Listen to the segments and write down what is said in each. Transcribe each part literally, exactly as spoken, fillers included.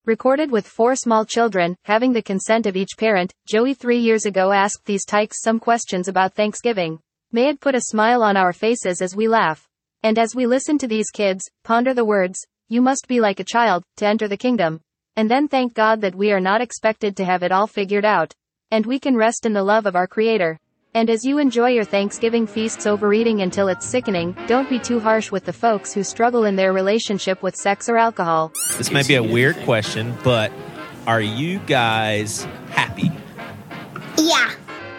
Recorded with four small children, having the consent of each parent, Joey three years ago asked these tykes some questions about Thanksgiving. May it put a smile on our faces as we laugh. And as we listen to these kids, ponder the words, "You must be like a child, to enter the kingdom." And then thank God that we are not expected to have it all figured out. And we can rest in the love of our Creator. And as you enjoy your Thanksgiving feasts overeating until it's sickening, don't be too harsh with the folks who struggle in their relationship with sex or alcohol. This may be a weird question, but are you guys happy? Yeah.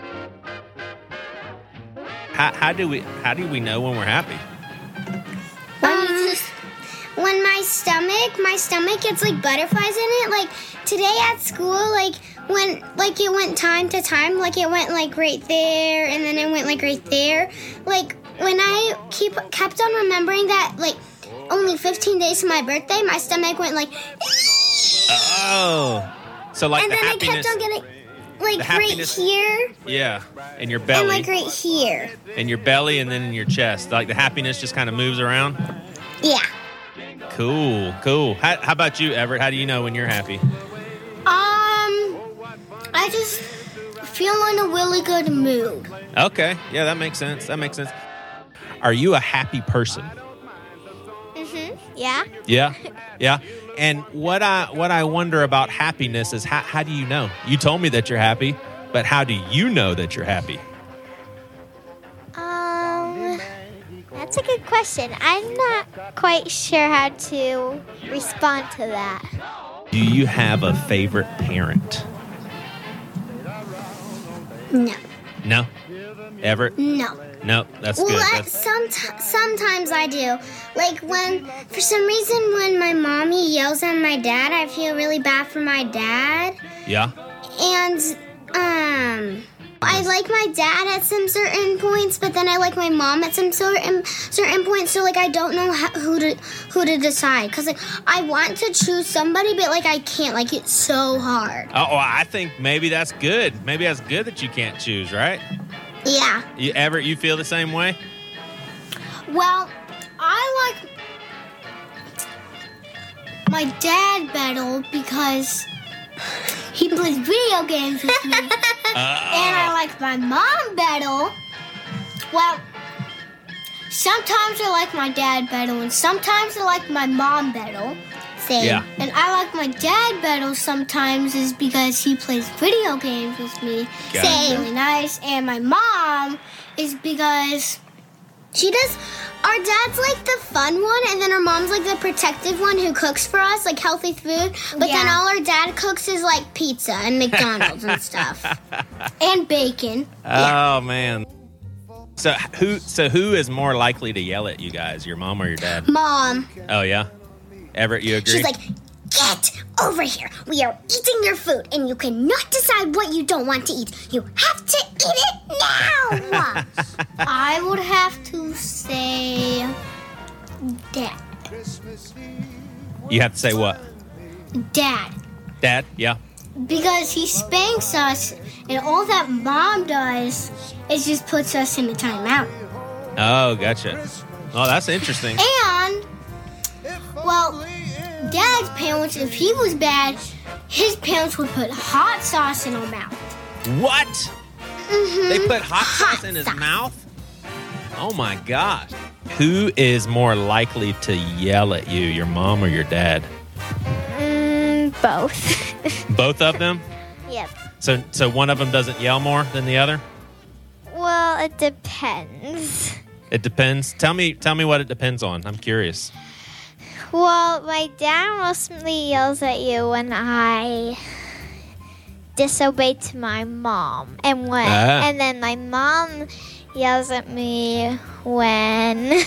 How, how do we how do we know when we're happy? Um, when my stomach, my stomach gets like butterflies in it. Like today at school, like when like it went time to time, like it went like right there, and then it went like right there. Like when I keep kept on remembering that, like only fifteen days to my birthday, my stomach went like. Oh, so like and the then happiness. I kept on getting. Like right happiness- here. Yeah, in your belly. And like right here. In your belly and then in your chest. Like the happiness just kind of moves around? Yeah. Cool, cool. How, how about you, Everett? How do you know when you're happy? Um, I just feel in a really good mood. Okay, yeah, that makes sense. That makes sense. Are you a happy person? Mm-hmm. Yeah. Yeah, yeah. And what I what I wonder about happiness is how, how do you know? You told me that you're happy, but how do you know that you're happy? Um, that's a good question. I'm not quite sure how to respond to that. Do you have a favorite parent? No. No? Everett? No. No, that's Well, good. I, That's, some, sometimes I do. Like when, for some reason, when my mommy yells at my dad, I feel really bad for my dad. yeah? And, um, I like my dad at some certain points, but then I like my mom at some certain certain points. So like I don't know how, who to who to decide, because like I want to choose somebody, but like I can't. Like it's so hard. Oh, I think maybe that's good. Maybe that's good that you can't choose, right? Yeah. You, Everett, you feel the same way? Well, I like my dad better because he plays video games with me. Uh, And I like my mom better. Well, sometimes I like my dad better, and sometimes I like my mom better. Same. Yeah. And I like my dad better sometimes is because he plays video games with me. Gotcha. Same. Really nice. And my mom is because she does. Our dad's like the fun one, and then our mom's like the protective one who cooks for us, like healthy food. But then Yeah. all our dad cooks is like pizza and McDonald's and stuff, and bacon. Oh, man. So who so who is more likely to yell at you guys, your mom or your dad? Mom, Oh, yeah? Everett, you agree? she's like, "Get over here! We are eating your food, and you cannot decide what you don't want to eat. You have to eat it now." I would have to say, Dad. You have to say what? Dad. Dad? Yeah. Because he spanks us, and all that Mom does is just puts us in a timeout. Oh, gotcha. Oh, that's interesting. And, well, Dad's parents, if he was bad, his parents would put hot sauce in our mouth. What? Mm-hmm. They put hot sauce in his mouth? Oh, my gosh. Who is more likely to yell at you, your mom or your dad? Mm, both. Both of them? Yep. So so one of them doesn't yell more than the other? Well, it depends. It depends. Tell me tell me what it depends on. I'm curious. Well, my dad mostly yells at you when I disobey to my mom, and when Ah. and then my mom yells at me when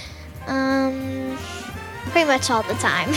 um pretty much all the time.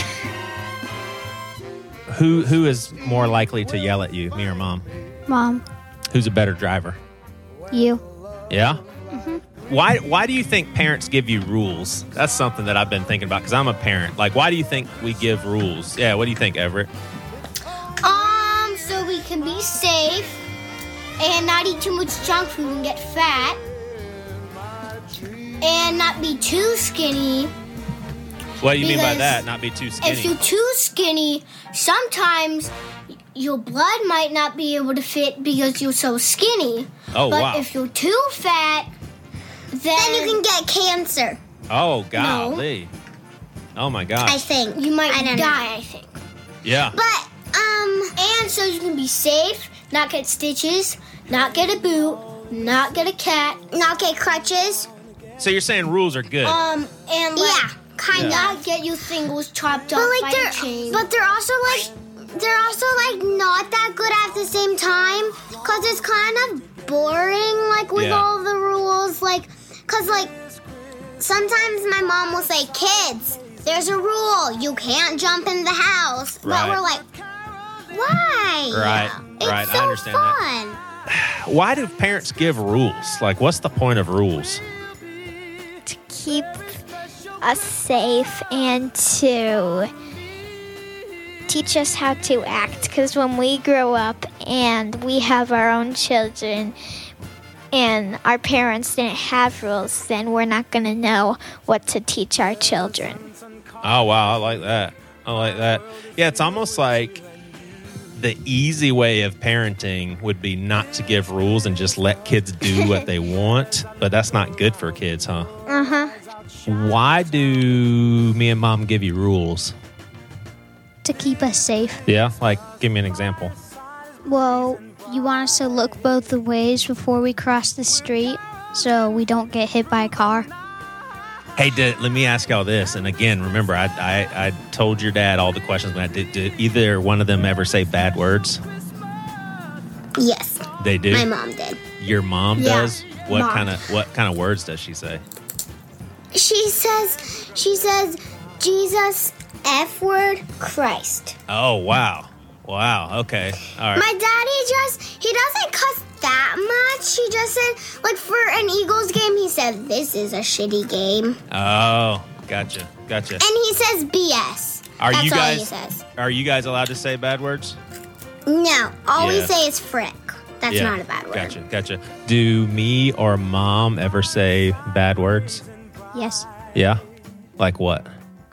Who who is more likely to yell at you, me or mom? Mom, Who's a better driver? you. Yeah? Why why do you think parents give you rules? That's something that I've been thinking about because I'm a parent. Like, why do you think we give rules? Yeah, what do you think, Everett? Um, so we can be safe and not eat too much junk food and get fat and not be too skinny What do you mean by Because that? Not be too skinny? If you're too skinny, sometimes your blood might not be able to fit because you're so skinny. Oh, but wow. if you're too fat, then, then you can get cancer. Oh, golly. No. Oh, my gosh. I think. You might I don't die, know. I think. Yeah. But, um, and so you can be safe, not get stitches, not get a boot, not get a cat, not get crutches. So you're saying rules are good. Um, and like, Yeah, kind Yeah. of not get your fingers chopped But off like by they're- a chain. but they're also like they're also like not that good at the same time because it's kind of boring like with Yeah. all the rules like because like sometimes my mom will say, kids, there's a rule, you can't jump in the house. Right. But we're like, why? Right, It's right, I so understand that. fun. Why do parents give rules? Like, what's the point of rules? To keep us safe and to teach us how to act. Because when we grow up and we have our own children and our parents didn't have rules, then we're not going to know what to teach our children. Oh, wow. I like that. I like that. Yeah, it's almost like the easy way of parenting would be not to give rules and just let kids do what they want. But that's not good for kids, huh? Uh-huh. Why do me and mom give you rules? To keep us safe. Yeah? Like, give me an example. Well, you want us to look both the ways before we cross the street so we don't get hit by a car. Hey, did, let me ask y'all this. And again, remember, I, I I told your dad all the questions. When I did, did either one of them ever say bad words? Yes, They do. my mom did. Your mom Yeah, does. What mom. kind of what kind of words does she say? She says, she says, Jesus, F word, Christ. Oh wow, wow. Okay, all right. My daddy just, he doesn't cuss that much. He just said, like for an Eagles game, he said, this is a shitty game. Oh, gotcha, gotcha. And he says B S. Are That's you all guys he says. are you guys allowed to say bad words? No, all Yeah. we say is frick. That's Yeah, not a bad word. Gotcha, gotcha. Do me or mom ever say bad words? Yes. Yeah. Like what?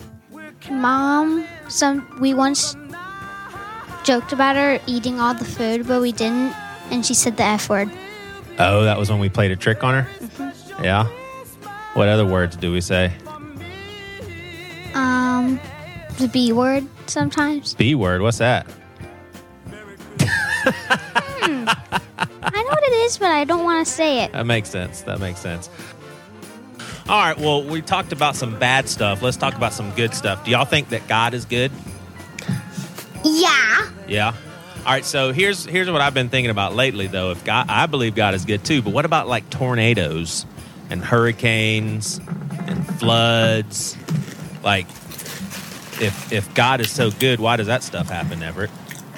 Mom, some we once joked about her eating all the food, but we didn't, and she said the F word. Oh, that was when we played a trick on her? Mm-hmm. Yeah. What other words do we say? Um, the B word sometimes. B word, what's that? I know what it is, but I don't want to say it. That makes sense. That makes sense. All right, well, we talked about some bad stuff. Let's talk about some good stuff. Do y'all think that God is good? Yeah. Yeah. All right, so here's here's what I've been thinking about lately, though. If God, I believe God is good too, but what about like tornadoes and hurricanes and floods? Like, if if God is so good, why does that stuff happen, Everett?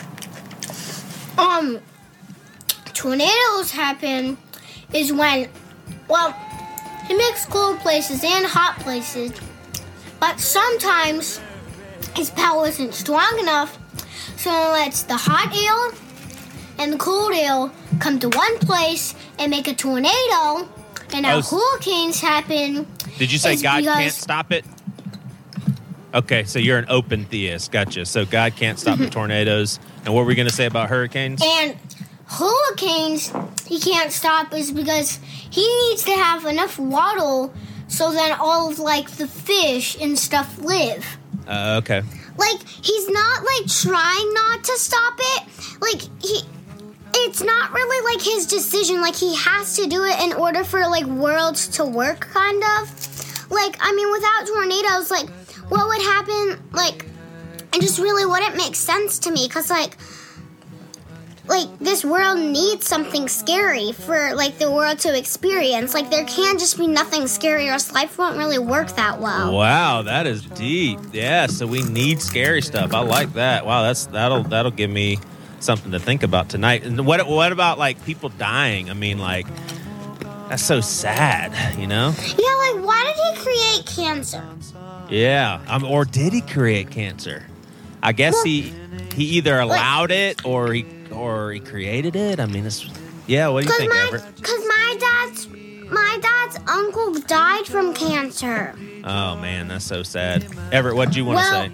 Um, tornadoes happen is when, well, it makes cold places and hot places, but sometimes his power isn't strong enough, so it lets the hot air and the cold air come to one place and make a tornado, and how Oh, s- hurricanes happen. Did you say It's God because- can't stop it? Okay, so you're an open theist. Gotcha. So God can't stop the tornadoes. And what were we going to say about hurricanes? And hurricanes, he can't stop is because he needs to have enough water so then all of like the fish and stuff live. Uh, okay. Like he's not like trying not to stop it. Like he, it's not really like his decision. Like he has to do it in order for like worlds to work, kind of. Like I mean, without tornadoes, like what would happen? Like it just really wouldn't make sense to me because like. Like, this world needs something scary for, like, the world to experience. Like, there can't just be nothing scary or else life won't really work that well. Wow, that is deep. Yeah, so we need scary stuff. I like that. Wow, that's that'll that'll give me something to think about tonight. And what what about like people dying? I mean, like that's so sad, you know? Yeah, like, why did he create cancer? Yeah. Um, or did he create cancer? I guess Well, he he either allowed it or he or he created it. I mean, it's yeah. What do you Because think, my, Everett? cause my dad's my dad's uncle died from cancer. Oh, man, that's so sad. Everett, what do you want to Well- say?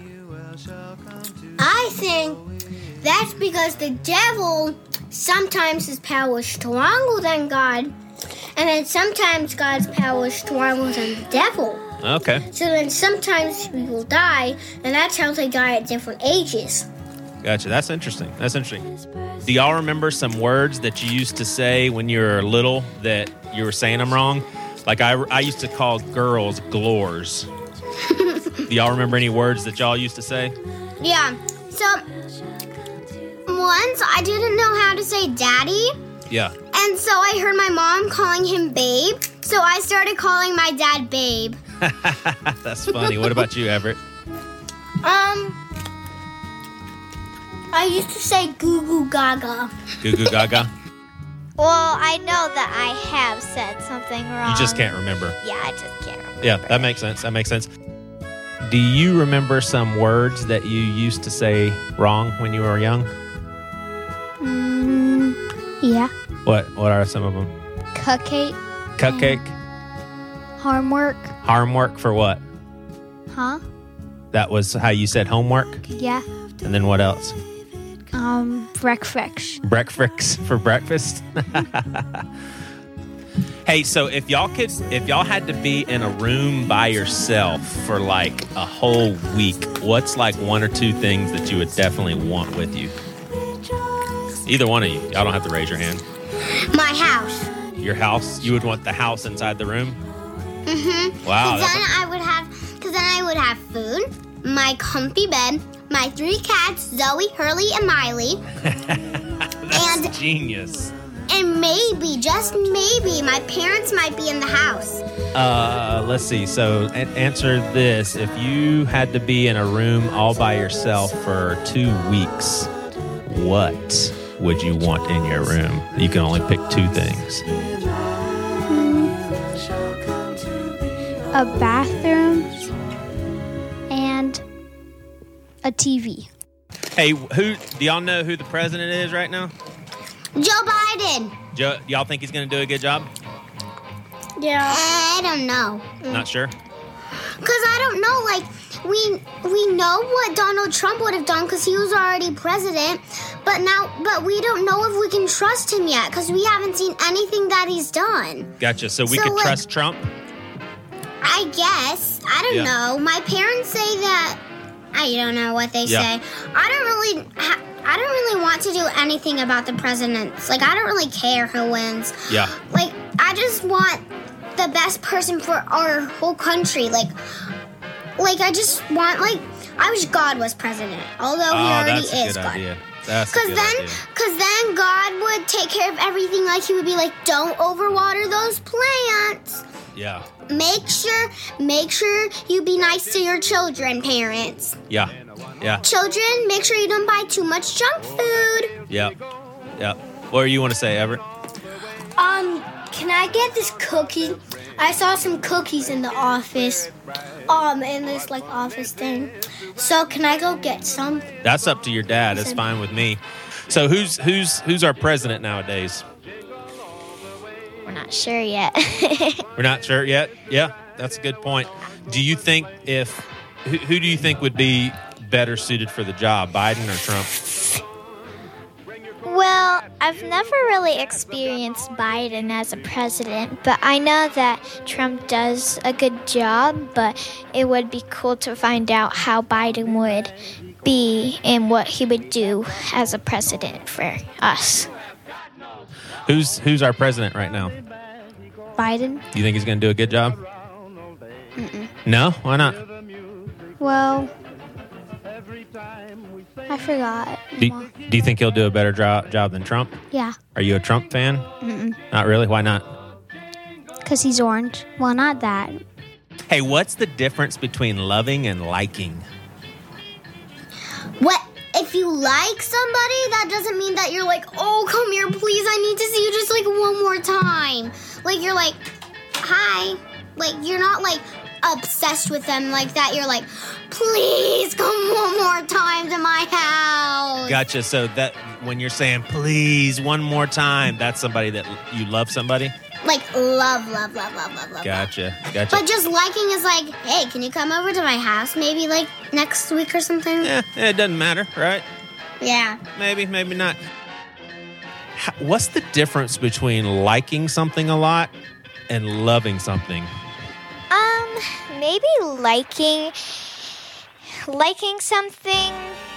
I think that's because the devil sometimes his power is stronger than God, and then sometimes God's power is stronger than the devil. Okay. So then sometimes people die, and that's how they die at different ages. Gotcha. That's interesting. That's interesting. Do y'all remember some words that you used to say when you were little that you were saying them wrong? Like I, I used to call girls glores. Do y'all remember any words that y'all used to say? Yeah. So once I didn't know how to say daddy, Yeah. and so I heard my mom calling him babe, so I started calling my dad babe. That's funny. What about you, Everett? Um, I used to say goo goo gaga. Goo goo gaga? Well, I know that I have said something wrong. You just can't remember. Yeah, I just can't remember. Yeah, that makes sense. That makes sense. Do you remember some words that you used to say wrong when you were young? Mm, yeah. What What are some of them? Cupcake. Cupcake? Homework. Homework for what? Huh? That was how you said homework? Yeah. And then what else? Um, breakfast. Breakfast for breakfast? Hey, so if y'all could, if y'all had to be in a room by yourself for like a whole week, what's like one or two things that you would definitely want with you? Either one of you. Y'all don't have to raise your hand. My house. Your house? You would want the house inside the room? Mm-hmm. Wow. Because that's then a- I would have, because then I would have food, my comfy bed, my three cats, Zoe, Hurley, and Miley, That's and- genius. and maybe, just maybe, my parents might be in the house. Uh, let's see. So, a- answer this: if you had to be in a room all by yourself for two weeks, what would you want in your room? You can only pick two things. A bathroom and a T V. Hey, who do y'all know who the president is right now? Joe Biden. Joe, y'all think he's going to do a good job? Yeah. I don't know. Not sure. Because I don't know, like, we we know what Donald Trump would have done because he was already president, but now, but we don't know if we can trust him yet because we haven't seen anything that he's done. Gotcha. So we So, could like- trust Trump. I guess. I don't Yeah. know. My parents say that. I don't know what they Yeah. say. I don't really. Ha- I don't really want to do anything about the presidents. Like, I don't really care who wins. Yeah. Like, I just want the best person for our whole country. Like, like I just want, like, I wish God was president. Although he Oh, already that's a is good God. idea. That's a Cause good then, idea. cause then God would take care of everything. Like, he would be like, "Don't overwater those plants. Yeah. Make sure, make sure you be nice to your children, parents. Yeah. Yeah. Children, make sure you don't buy too much junk food." Yeah. Yeah. What do you want to say, Everett? Um, can I get this cookie? I saw some cookies in the office. Um, in this like office thing. So can I go get some? That's up to your dad. That's fine with me. So who's who's who's our president nowadays? We're not sure yet. We're not sure yet. Yeah, that's a good point. Do you think if who, who do you think would be better suited for the job, Biden or Trump? Well, I've never really experienced Biden as a president, but I know that Trump does a good job, but it would be cool to find out how Biden would be and what he would do as a president for us. Who's who's our president right now? Biden. Do you think he's going to do a good job? Mm-mm. No? Why not? Well, I forgot. Do, do you think he'll do a better job job than Trump? Yeah, Are you a Trump fan? Mm-mm. Not really. Why not? because he's orange. Well, not that. Hey, what's the difference between loving and liking? What? If you like somebody, that doesn't mean that you're like, "Oh, come here, please. I need to see you just like one more time." Like, you're like, "Hi." Like, you're not like obsessed with them like that. You're like, "Please come one more time to my house." Gotcha. So that when you're saying please one more time, that's somebody that you love somebody? like love, love, love, love, love, love. Gotcha. Gotcha. But just liking is like, hey, can you come over to my house maybe like next week or something? Yeah, it doesn't matter, right? Yeah. Maybe, maybe not. How, what's the difference between liking something a lot and loving something? Um, maybe liking liking something.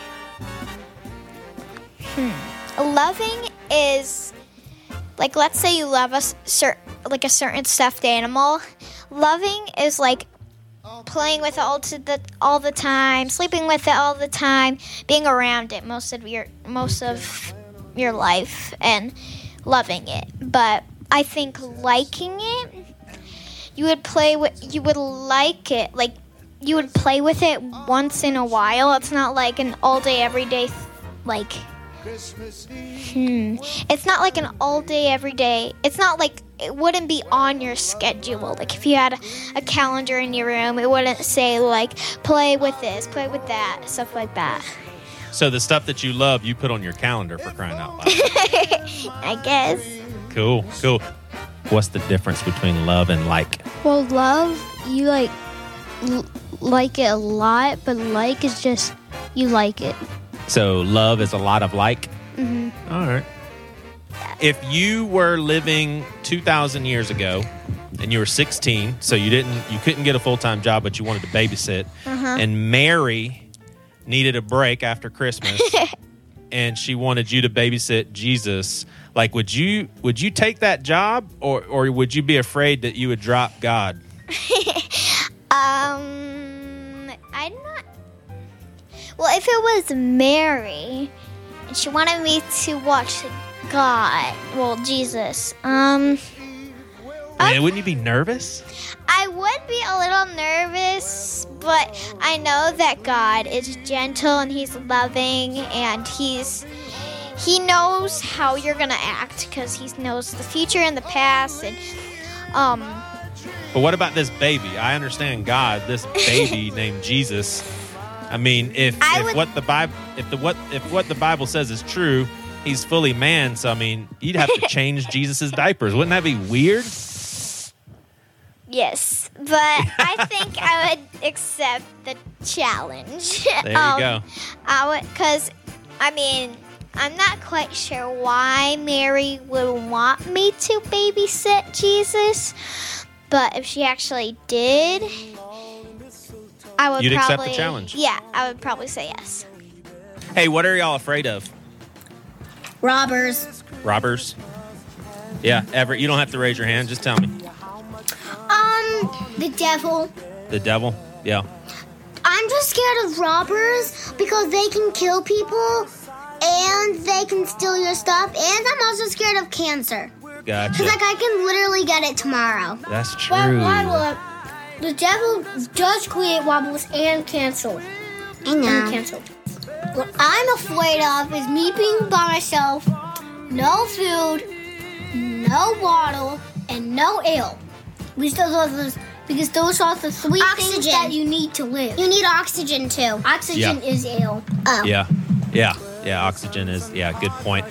Hmm. Loving is like, let's say you love a cer- like a certain stuffed animal. Loving is like playing with it all to the all the time, sleeping with it all the time, being around it most of your most of your life, and loving it. But I think liking it, you would play with, you would like it, like you would play with it once in a while. It's not like an all day, every day, like, hmm. It's not like an all day, every day. It's not like, it wouldn't be on your schedule. Like if you had a, a calendar in your room, it wouldn't say like, play with this, play with that, stuff like that. So the stuff that you love, you put on your calendar, for crying out loud. I guess. Cool, cool. What's the difference between love and like? Well, love, you like l- like it a lot, but like is just you like it. So love is a lot of like? Mm-hmm. All right. If you were living two thousand years ago and you were sixteen, so you didn't, you couldn't get a full-time job, but you wanted to babysit, Uh-huh. and Mary needed a break after Christmas, and she wanted you to babysit Jesus, like, would you would you take that job, or or would you be afraid that you would drop God? Um, I'm not. Well, if it was Mary and she wanted me to watch God, well, Jesus, um, I mean, wouldn't you be nervous? I would be a little nervous, but I know that God is gentle and He's loving, and He's He knows how you're gonna act because He knows the future and the past, and um. But what about this baby? I understand God, this baby named Jesus. I mean, if, I if would- what the Bible if the what if what the Bible says is true, He's fully man. So I mean, you'd have to change Jesus's diapers. Wouldn't that be weird? Yes, but I think I would accept the challenge. There you go. I would, because, I mean, I'm not quite sure why Mary would want me to babysit Jesus, but if she actually did, I would You'd accept the probably... challenge. Yeah, I would probably say yes. Hey, what are y'all afraid of? Robbers. Robbers? Yeah, Everett, you don't have to raise your hand. Just tell me. Um, the devil. The devil? Yeah. I'm just scared of robbers because they can kill people and they can steal your stuff. And I'm also scared of cancer. Gotcha. Because, like, I can literally get it tomorrow. That's true. The devil does create wobbles and cancel. I know. And cancel. What I'm afraid of is me being by myself, no food, no bottle, and no ale. Because those are the, because those are the three things Oxygen. that you need to live. You need oxygen, too. Oxygen Yeah. is ale. Oh. Yeah. Yeah. Yeah. Oxygen is, yeah, good point.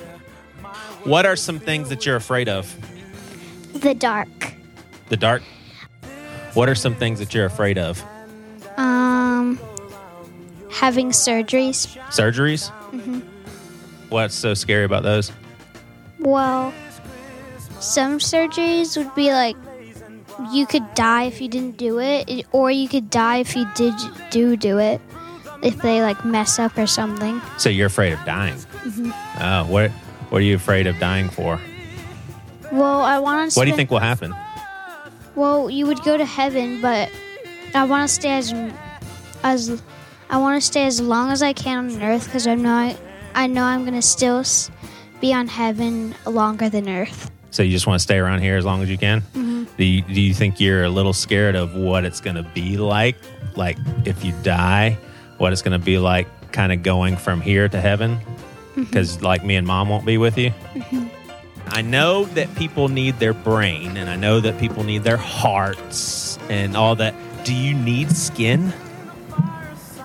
What are some things that you're afraid of? The dark. The dark? What are some things that you're afraid of? Um, having surgeries. Surgeries? Mm-hmm. What's so scary about those? Well, some surgeries would be like you could die if you didn't do it, or you could die if you did do do it. If they like mess up or something. So you're afraid of dying? Mm-hmm. Oh, what what are you afraid of dying for? Well, I want to. What do you think will happen? Well, you would go to heaven, but I want to stay as as I want to stay as long as I can on Earth because I know I know I'm gonna still s- be on heaven longer than Earth. So you just want to stay around here as long as you can? Mm-hmm. Do you, do you think you're a little scared of what it's going to be like? Like if you die, what it's going to be like kind of going from here to heaven? Because mm-hmm. like me and Mom won't be with you? Mm-hmm. I know that people need their brain, and I know that people need their hearts and all that. Do you need skin?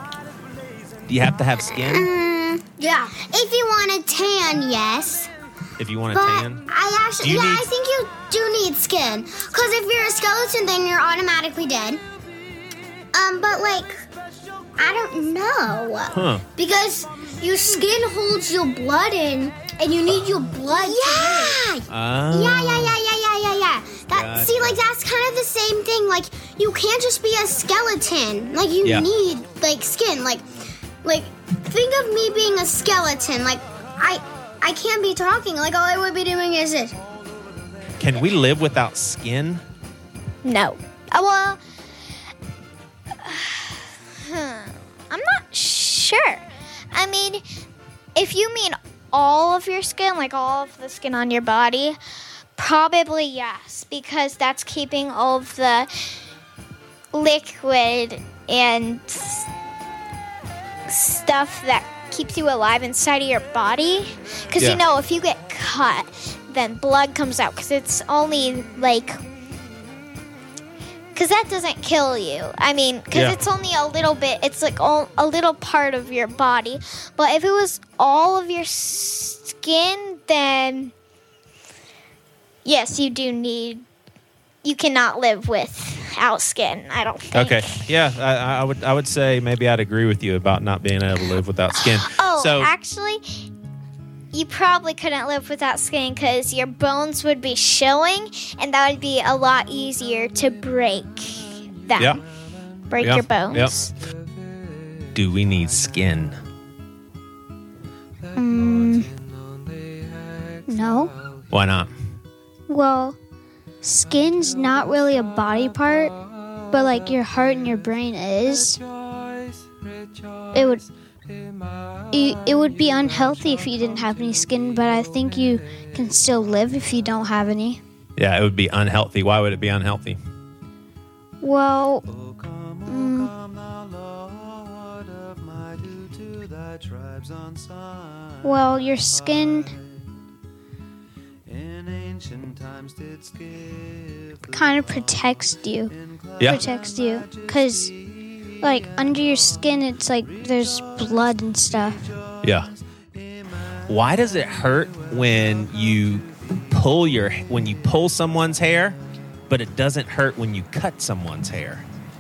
Do you have to have skin? Mm, Yeah. if you want a tan, yes. if you want to But tan? I actually, Do you yeah, need- I think you do need skin. Because if you're a skeleton, then you're automatically dead. Um, but like, I don't know. Huh. Because your skin holds your blood in, and you need your blood. Yeah. Oh. Yeah, yeah, yeah, yeah, yeah, yeah, yeah. That Gotcha. see, like that's kind of the same thing. Like you can't just be a skeleton. Like you Yeah. need like skin. Like, like think of me being a skeleton. Like I, I can't be talking. Like all I would be doing is this. Can we live without skin? No. Uh, well, hmm, I'm not sure. I mean, if you mean all of your skin, like all of the skin on your body, probably yes, because that's keeping all of the liquid and s- stuff that keeps you alive inside of your body. Because, Yeah. you know, if you get cut, then blood comes out because it's only like... Because that doesn't kill you. I mean, because Yeah. it's only a little bit, it's like all, a little part of your body. But if it was all of your skin, then yes, you do need, you cannot live without skin, I don't think. Okay. Yeah, I, I would I would say maybe I'd agree with you about not being able to live without skin. Oh, so actually, you probably couldn't live without skin because your bones would be showing, and that would be a lot easier to break them. Yeah. Break Yeah. your bones. do we need skin? No. Why not? Well, skin's not really a body part, but like your heart and your brain is. It would it, it would be unhealthy if you didn't have any skin, but I think you can still live if you don't have any. Yeah, it would be unhealthy. Why would it be unhealthy? Well, mm, well, your skin kind of protects you. Yeah. Protects you. Because, like, under your skin, it's like there's blood and stuff. Yeah. Why does it hurt when you pull your when you pull someone's hair, but it doesn't hurt when you cut someone's hair?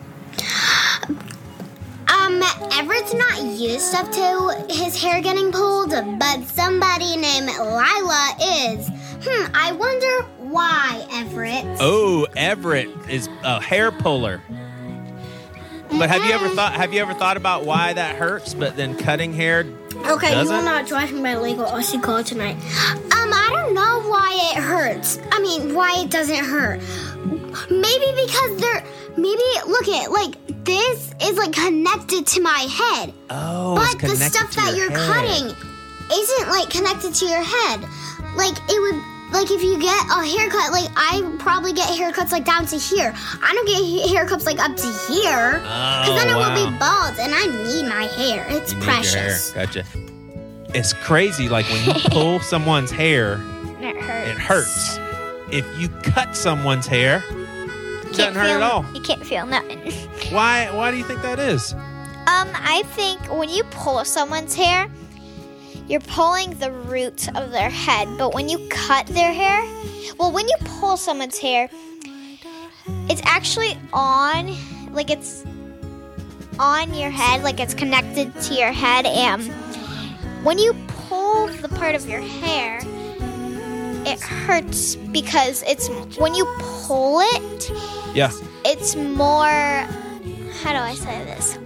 Um, Everett's not used up to his hair getting pulled, but somebody named Lila is. Hmm, I wonder why, Everett. Oh, Everett is a hair puller. But have you ever thought have you ever thought about why that hurts, but then cutting hair Okay, doesn't? you will not drive me my Lego O C car tonight. Um, I don't know why it hurts. I mean, why it doesn't hurt. Maybe because they're, maybe, look at, like, this is, like, connected to my head. Oh, it's But the connected stuff to that your you're head. cutting isn't, like, connected to your head. Like, it would, like, if you get a haircut, like, I probably get haircuts, like, down to here. I don't get ha- haircuts, like, up to here. Because Oh, then I will wow. be bald, and I need my hair. It's You need your precious. hair. Gotcha. It's crazy. Like when you pull someone's hair, It hurts. it hurts. If you cut someone's hair, it You doesn't can't hurt feel, at all. You can't feel nothing. Why? Why do you think that is? Um, I think when you pull someone's hair, you're pulling the roots of their head. But when you cut their hair, well, when you pull someone's hair, it's actually on, like it's on your head, like it's connected to your head. And when you pull the part of your hair, it hurts because it's, when you pull it, Yeah. it's more, how do I say this?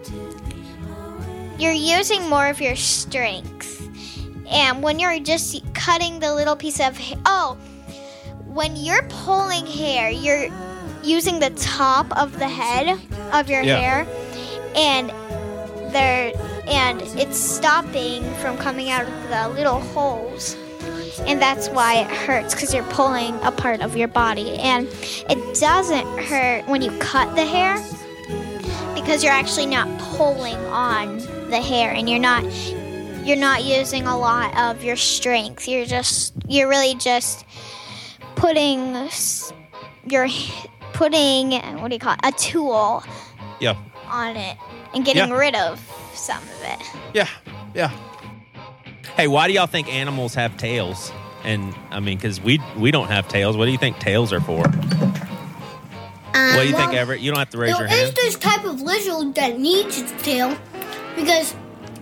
You're using more of your strength. And when you're just cutting the little piece of hair, oh, when you're pulling hair, you're using the top of the head of your Yeah. hair, and there, and it's stopping from coming out of the little holes. And that's why it hurts, because you're pulling a part of your body. And it doesn't hurt when you cut the hair, because you're actually not pulling on the hair, and you're not you're not using a lot of your strength. You're just you're really just putting s- your putting what do you call it? A tool Yeah. on it and getting Yeah. rid of some of it. Yeah. Yeah. Hey, why do y'all think animals have tails? And I mean, because we we don't have tails. What do you think tails are for? Um, What do you well, think, Everett? You don't have to raise There your is hand. this type of lizard that needs its tail because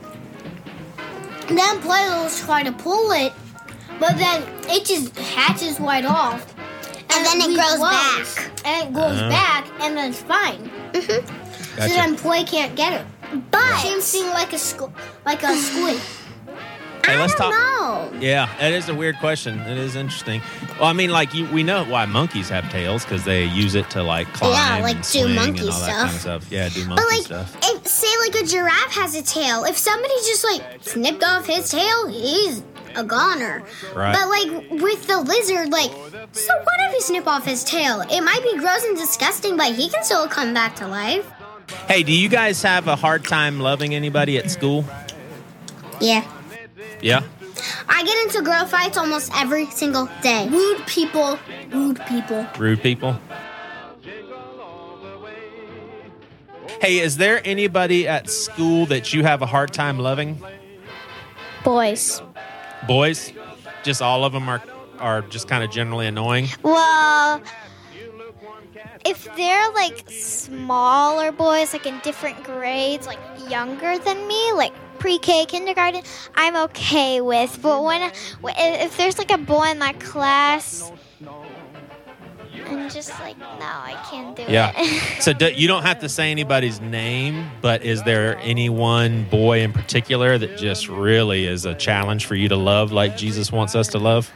then players try to pull it, but then it just hatches right off. And then it grows regrows, back. And it grows Uh-huh. back, and then it's fine. Mhm. So Gotcha. then play can't get it. But Same thing like a squ- like a squid. Hey, I let's don't talk. know. Yeah, that is a weird question. It is interesting. Well, I mean, like you, we know why monkeys have tails because they use it to like climb Yeah, like and do swing monkey and all that kind of stuff. stuff. Yeah, do monkey But like, stuff. if say like a giraffe has a tail, if somebody just like snipped off his tail, he's a goner. Right. But like with the lizard, like, so what if you snip off his tail? It might be gross and disgusting, but he can still come back to life. Hey, do you guys have a hard time loving anybody at school? Yeah. Yeah. I get into girl fights almost every single day. Rude people, rude people. Rude people. Hey, is there anybody at school that you have a hard time loving? Boys. Boys? Just all of them are are just kind of generally annoying? Well, if they're like smaller boys, like in different grades, like younger than me, like pre-K, kindergarten, I'm okay with. But when if there's like a boy in my class, I'm just like, no, I can't do Yeah. it. So do, you don't have to say anybody's name, but is there any one boy in particular that just really is a challenge for you to love like Jesus wants us to love?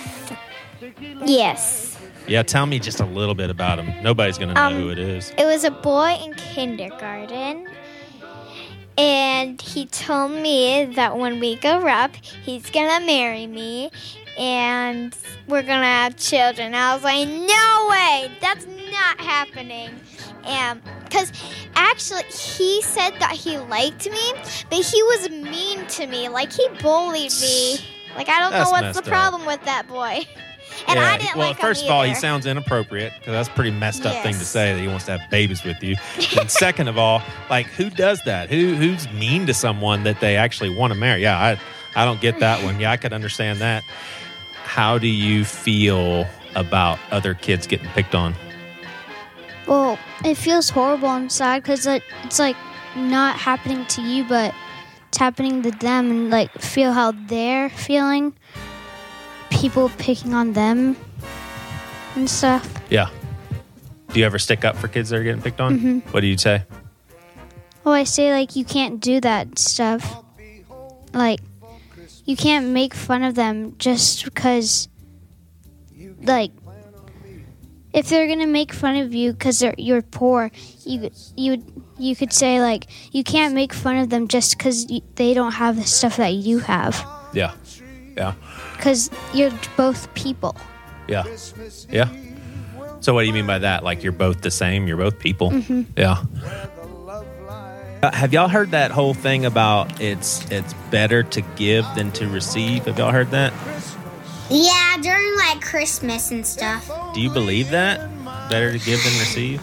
Yes. Yeah, tell me just a little bit about him. Nobody's going to know Um, who it is. It was a boy in kindergarten, and he told me that when we grow up, he's gonna marry me, and we're gonna have children. I was like, no way, that's not happening. And because actually, he said that he liked me, but he was mean to me. Like, he bullied me. Like, I don't That's know what's messed the up. problem with that boy. And Yeah, I didn't well, like first him of all, he either. sounds inappropriate because that's a pretty messed up thing to Yes. say that he wants to have babies with you. And second of all, like, who does that? Who who's mean to someone that they actually want to marry? Yeah, I I don't get that one. Yeah, I could understand that. How do you feel about other kids getting picked on? Well, it feels horrible inside because it, it's like not happening to you, but it's happening to them, and like feel how they're feeling. People picking on them and stuff. Yeah. Do you ever stick up for kids that are getting picked on? Mm-hmm. What do you say? Oh, I say like you can't do that stuff. Like you can't make fun of them just because, like, if they're gonna make fun of you because you're poor, you you you could say like you can't make fun of them just because they don't have the stuff that you have. Yeah. Yeah. Because you're both people. Yeah. Yeah. So what do you mean by that? Like you're both the same? You're both people? Mm-hmm. Yeah. Uh, have y'all heard that whole thing about it's it's better to give than to receive? Have y'all heard that? Yeah, during like Christmas and stuff. Do you believe that? Better to give than receive?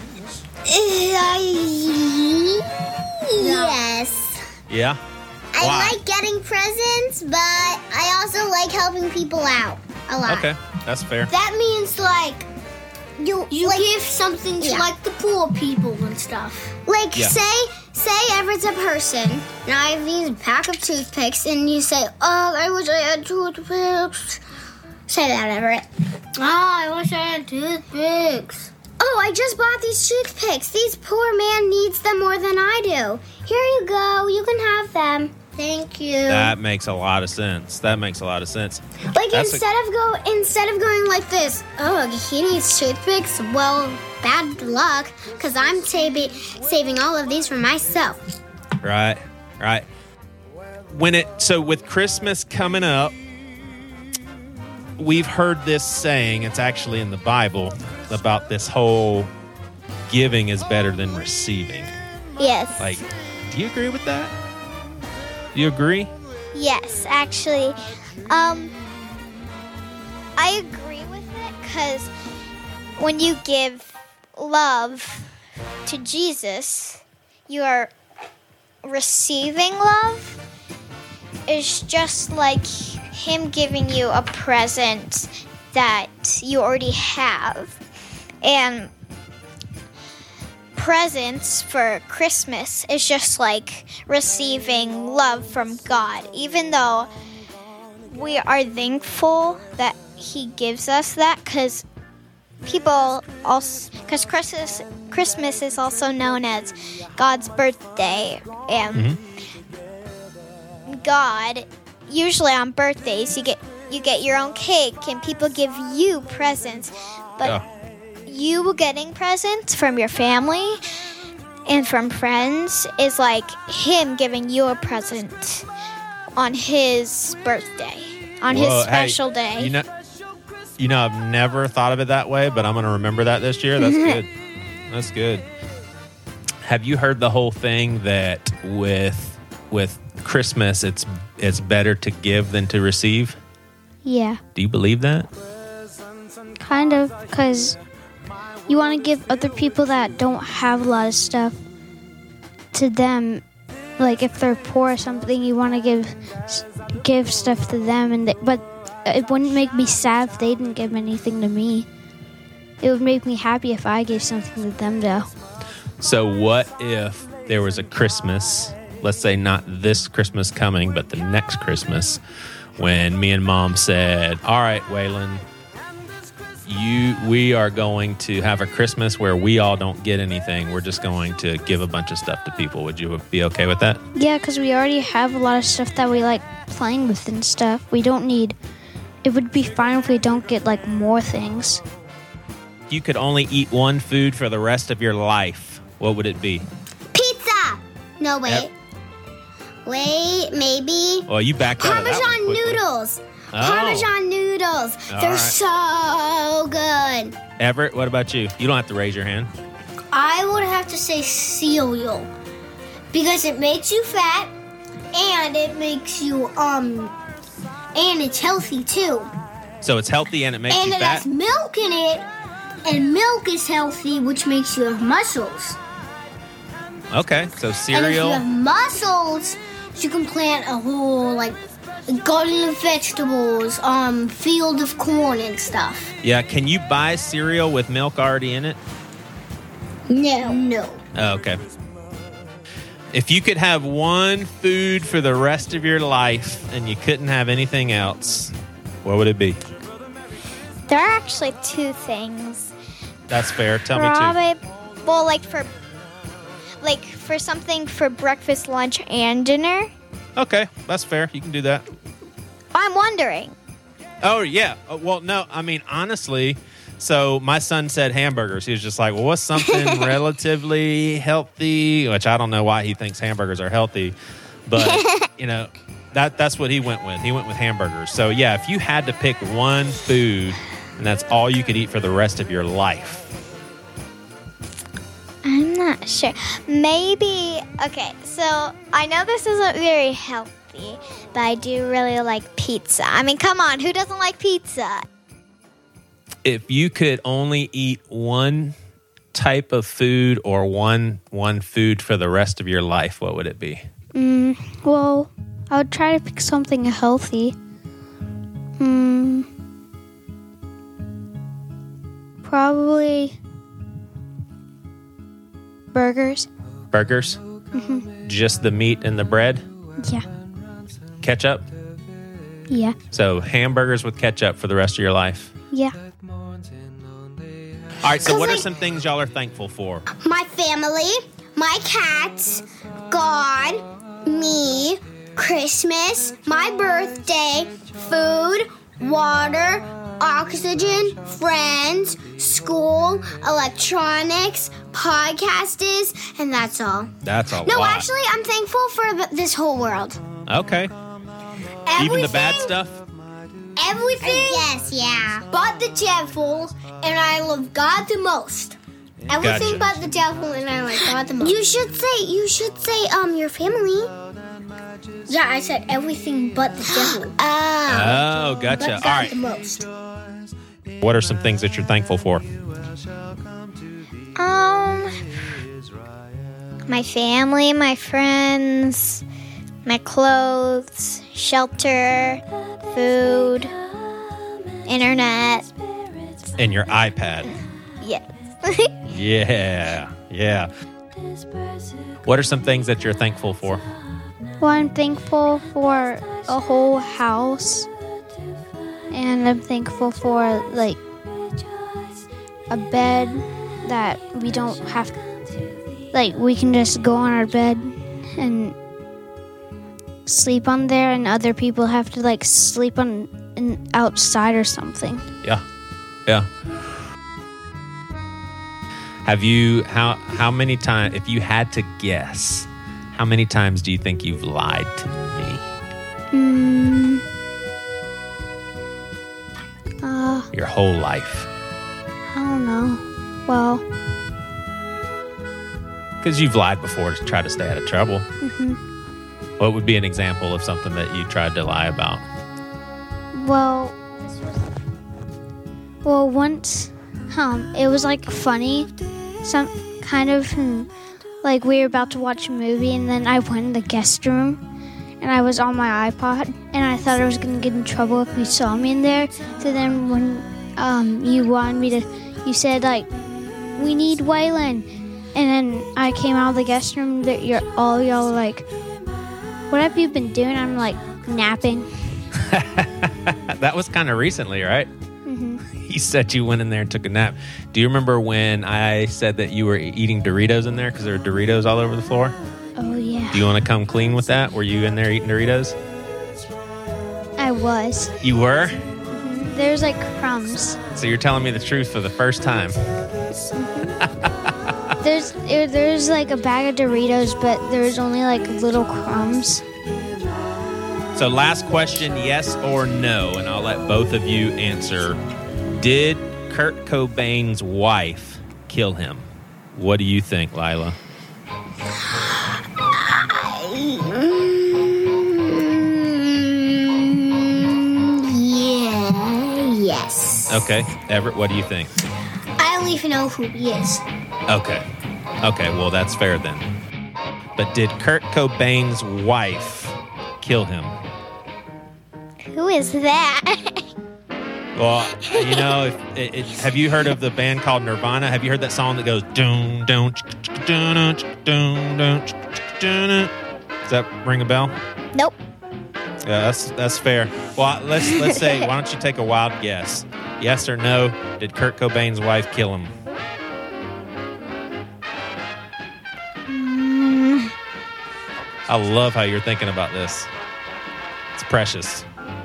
Yes. Yeah? I Why? like getting presents, but I also like helping people out a lot. Okay, that's fair. That means like You, you like, give something to Yeah. like the poor people and stuff. like Yeah. say say Everett's a person, and I have these pack of toothpicks, and you say, "Oh, I wish I had toothpicks." Say that, Everett. Ah, I wish I had toothpicks. Oh, I just bought these toothpicks. These poor man needs them more than I do. Here you go. You can have them. Thank you. That makes a lot of sense. That makes a lot of sense. Like That's a- instead of go instead of going like this, oh, he needs toothpicks. Well, bad luck, because I'm saving saving all of these for myself. Right, right. When it so with Christmas coming up, we've heard this saying, it's actually in the Bible, about this whole giving is better than receiving. Yes. Like, do you agree with that? Do you agree? Yes, actually, um, I agree with it because when you give love to Jesus, you are receiving love. It's just like him giving you a present that you already have. And presents for Christmas is just like receiving love from God, even though we are thankful that he gives us that, because people also, because Christmas, Christmas is also known as God's birthday, and mm-hmm. God, usually on birthdays, you get you get your own cake, and people give you presents, but yeah. you getting presents from your family and from friends is like him giving you a present on his birthday, on Whoa, his special hey, day. You know, you know, I've never thought of it that way, but I'm going to remember that this year. That's good. That's good. Have you heard the whole thing that with with Christmas, it's it's better to give than to receive? Yeah. Do you believe that? Kind of, because you want to give other people that don't have a lot of stuff to them. Like if they're poor or something, you want to give give stuff to them, and they, but it wouldn't make me sad if they didn't give anything to me. It would make me happy if I gave something to them, though. So what if there was a Christmas, let's say not this Christmas coming, but the next Christmas, when me and Mom said, all right, Waylon, you, we are going to have a Christmas where we all don't get anything. We're just going to give a bunch of stuff to people. Would you be okay with that? Yeah, because we already have a lot of stuff that we like playing with and stuff. We don't need... It would be fine if we don't get, like, more things. You could only eat one food for the rest of your life. What would it be? Pizza! No, wait. Yep. Wait, maybe. Well, you backed out of that one Parmesan quickly. noodles. Oh. Parmesan noodles. All They're right. so good. Everett, what about you? You don't have to raise your hand. I would have to say cereal because it makes you fat and it makes you um and it's healthy too. So it's healthy and it makes And you it fat? has milk in it, and milk is healthy, which makes you have muscles. Okay, so And if cereal. you have muscles, you can plant a whole like garden of vegetables, um, field of corn and stuff. Yeah, can you buy cereal with milk already in it? No, no. Oh, okay. If you could have one food for the rest of your life and you couldn't have anything else, what would it be? There are actually two things. That's fair. Tell me Probably, well, like for, like for something for breakfast, lunch, and dinner. two. Okay, that's fair. You can do that. I'm wondering. Oh, yeah. Oh, well, no, I mean, honestly, so my son said hamburgers. He was just like, well, what's something relatively healthy? Which I don't know why he thinks hamburgers are healthy. But, you know, that that's what he went with. He went with hamburgers. So, yeah, if you had to pick one food and that's all you could eat for the rest of your life. I'm not sure. Maybe, okay, so I know this isn't very healthy, but I do really like pizza. I mean, come on, who doesn't like pizza? If you could only eat one type of food or one one food for the rest of your life, what would it be? Mm, well, I would try to pick something healthy. Hmm. Probably burgers. Burgers? Mm-hmm. Just the meat and the bread? Yeah. Ketchup? Yeah. So hamburgers with ketchup for the rest of your life. Yeah. All right, so 'Cause, what are like- some things y'all are thankful for? My family, my cats, God, me, Christmas, my birthday, food, water, oxygen, friends, school, electronics, podcasters, and that's all. That's a No, lot. actually, I'm thankful for th- this whole world. Okay. Everything, Even the bad stuff? Everything Yes, yeah. but the devil, and I love God the most. Everything Gotcha. but the devil, and I like God the most. You should say, you should say, um, your family. Yeah, I said everything but the devil. Oh. Oh, gotcha. But All God right. the most. What are some things that you're thankful for? Um, my family, my friends, my clothes, shelter, food, internet. And your iPad. Yes. Yeah, yeah. What are some things that you're thankful for? Well, I'm thankful for a whole house. And I'm thankful for, like, a bed that we don't have, like, we can just go on our bed and sleep on there, and other people have to, like, sleep on in, outside or something. Yeah, yeah. Have you, how how many times, if you had to guess, how many times do you think you've lied to me? Mm, uh, Your whole life. I don't know. Well, Because you've lied before to try to stay out of trouble. mhm. What would be an example of something that you tried to lie about? well, well, once, um, it was like funny, some kind of, hmm, like we were about to watch a movie, and then I went in the guest room, and I was on my iPod, and I thought I was gonna get in trouble if you saw me in there. So then when um you wanted me to, you said like, we need Waylon, and then I came out of the guest room. That you're all y'all were like, what have you been doing? I'm like, napping. That was kind of recently, right? Mm-hmm. You said you went in there and took a nap. Do you remember when I said that you were eating Doritos in there because there were Doritos all over the floor? Oh yeah. Do you want to come clean with that? Were you in there eating Doritos? I was. You were? Mhm. There's like crumbs. So you're telling me the truth for the first time. There's there- there's like a bag of Doritos, but there's only like little crumbs. So last question, yes or no, and I'll let both of you answer. Did Kurt Cobain's wife kill him? What do you think, Lila? Yeah, yes. Okay, Everett, what do you think? I don't even know who he is. Okay. Okay, well, that's fair then. But did Kurt Cobain's wife kill him? Who is that? Well, you know, if, it, it, have you heard of the band called Nirvana? Have you heard that song that goes doon doon doon doon doon doon? Does that ring a bell? Nope. Yeah, that's that's fair. Well, let's let's say, why don't you take a wild guess? Yes or no? Did Kurt Cobain's wife kill him? Mm, I love how you're thinking about this. It's precious.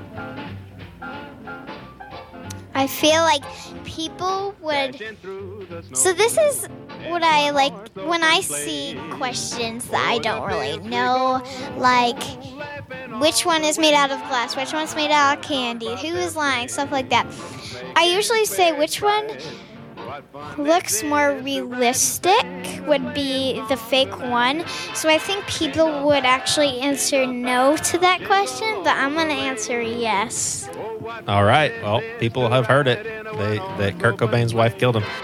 I feel like people would. So this is what I like when I see questions that I don't really know, like which one is made out of glass, which one's made out of candy, who is lying, stuff like that. I usually say which one looks more realistic would be the fake one. So I think people would actually answer no to that question, but I'm going to answer yes. All right. Well, people have heard it. They that Kurt Cobain's wife killed him.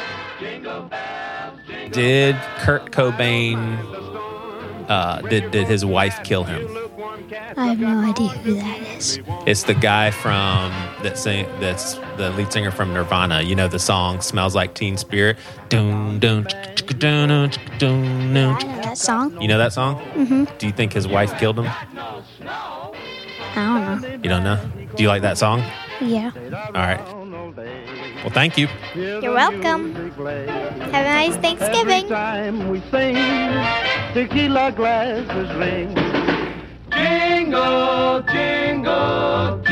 Did Kurt Cobain? Uh, did did his wife kill him? I have no idea who that is. It's the guy from that sing. That's the lead singer from Nirvana. You know the song "Smells Like Teen Spirit." Dun dun dun dun dun I know that song. You know that song? Mm-hmm. Do you think his wife killed him? I don't know. You don't know? Do you like that song? Yeah. All right. Well, thank you. You're welcome. Have a nice Thanksgiving. Time we sing, tequila glasses ring. Jingle, jingle,